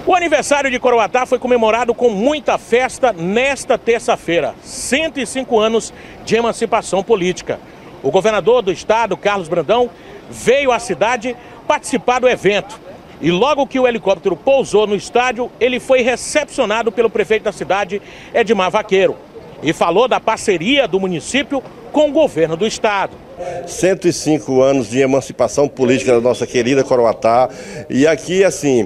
O aniversário de Coroatá foi comemorado com muita festa nesta terça-feira. 105 anos de emancipação política. O governador do estado, Carlos Brandão, veio à cidade participar do evento. E logo que o helicóptero pousou no estádio, ele foi recepcionado pelo prefeito da cidade, Edmar Vaqueiro. E falou da parceria do município com o governo do estado. 105 anos de emancipação política da nossa querida Coroatá. E aqui, assim,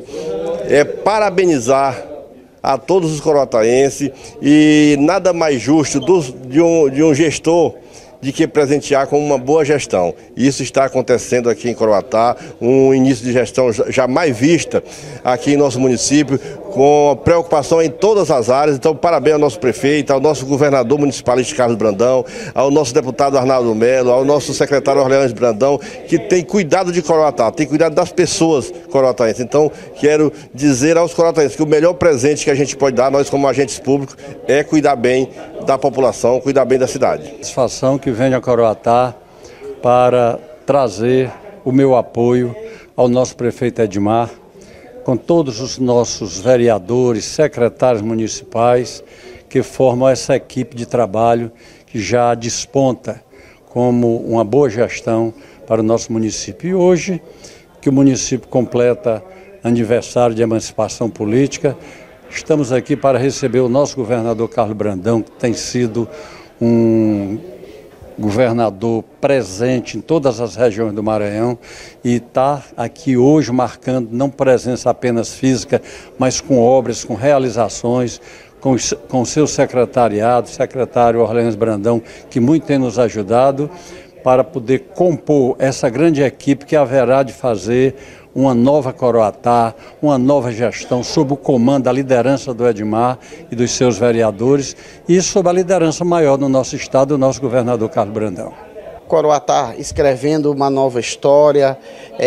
parabenizar a todos os coroataenses e nada mais justo de um gestor de que presentear com uma boa gestão. Isso está acontecendo aqui em Coroatá, um início de gestão jamais vista aqui em nosso município, com preocupação em todas as áreas. Então, parabéns ao nosso prefeito, ao nosso governador municipalista Carlos Brandão, ao nosso deputado Arnaldo Melo, ao nosso secretário Orleans Brandão, que tem cuidado de Coroatá, tem cuidado das pessoas coroataenses. Então, quero dizer aos coroataenses que o melhor presente que a gente pode dar, nós como agentes públicos, é cuidar bem da população, cuidar bem da cidade. Satisfação que venho a Coroatá para trazer o meu apoio ao nosso prefeito Edmar, com todos os nossos vereadores, secretários municipais que formam essa equipe de trabalho que já desponta como uma boa gestão para o nosso município. E hoje, que o município completa aniversário de emancipação política, estamos aqui para receber o nosso governador Carlos Brandão, que tem sido um governador presente em todas as regiões do Maranhão e está aqui hoje marcando não presença apenas física, mas com obras, com realizações, com seu secretariado, secretário Orleans Brandão, que muito tem nos ajudado para poder compor essa grande equipe que haverá de fazer uma nova Coroatá, uma nova gestão sob o comando da liderança do Edmar e dos seus vereadores e sob a liderança maior do nosso estado, do nosso governador Carlos Brandão. Coroatá escrevendo uma nova história.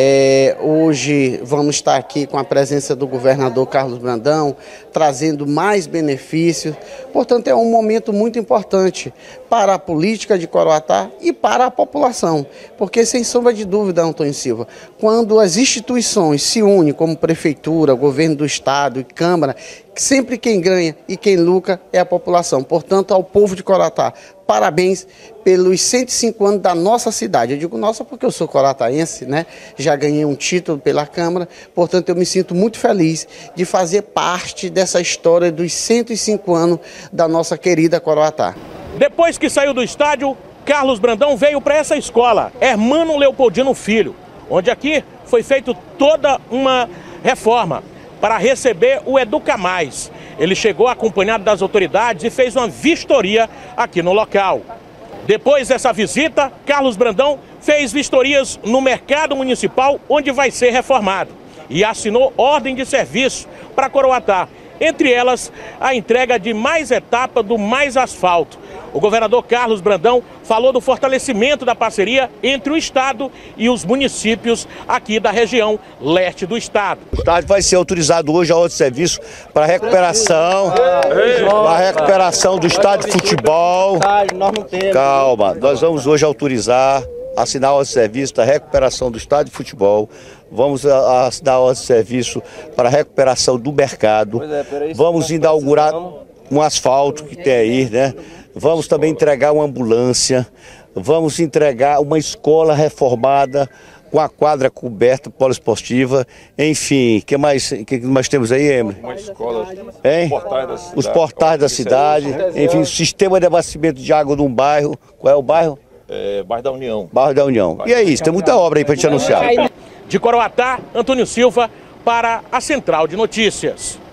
Hoje vamos estar aqui com a presença do governador Carlos Brandão, trazendo mais benefícios. Portanto, é um momento muito importante para a política de Coroatá e para a população. Porque, sem sombra de dúvida, Antônio Silva, quando as instituições se unem, como prefeitura, governo do estado e Câmara, sempre quem ganha e quem lucra é a população. Portanto, ao povo de Coroatá, parabéns pelos 105 anos da nossa cidade. Eu digo nossa porque eu sou coroataense, né? Já ganhei um título pela Câmara, portanto eu me sinto muito feliz de fazer parte dessa história dos 105 anos da nossa querida Coroatá. Depois que saiu do estádio, Carlos Brandão veio para essa escola, Hermano Leopoldino Filho, onde aqui foi feita toda uma reforma para receber o Educa Mais. Ele chegou acompanhado das autoridades e fez uma vistoria aqui no local. Depois dessa visita, Carlos Brandão fez vistorias no mercado municipal, onde vai ser reformado, e assinou ordem de serviço para Coroatá. Entre elas, a entrega de mais etapa do Mais Asfalto. O governador Carlos Brandão falou do fortalecimento da parceria entre o estado e os municípios aqui da região leste do estado. O estado vai ser autorizado hoje a outro serviço para recuperação do estádio de futebol. Calma, nós vamos hoje autorizar, assinar o serviço da recuperação do estádio de futebol. Vamos assinar o serviço para a recuperação do mercado. Vamos inaugurar um asfalto que tem aí, né? Vamos também entregar uma ambulância. Vamos entregar uma escola reformada com a quadra coberta poliesportiva. Enfim, o que mais temos aí, Emre? Uma escola, os portais da cidade. Enfim, sistema de abastecimento de água num bairro. Qual é o bairro? Bairro da União. Bairro da União. E é isso, tem muita obra aí para gente anunciar. De Coroatá, Antônio Silva para a Central de Notícias.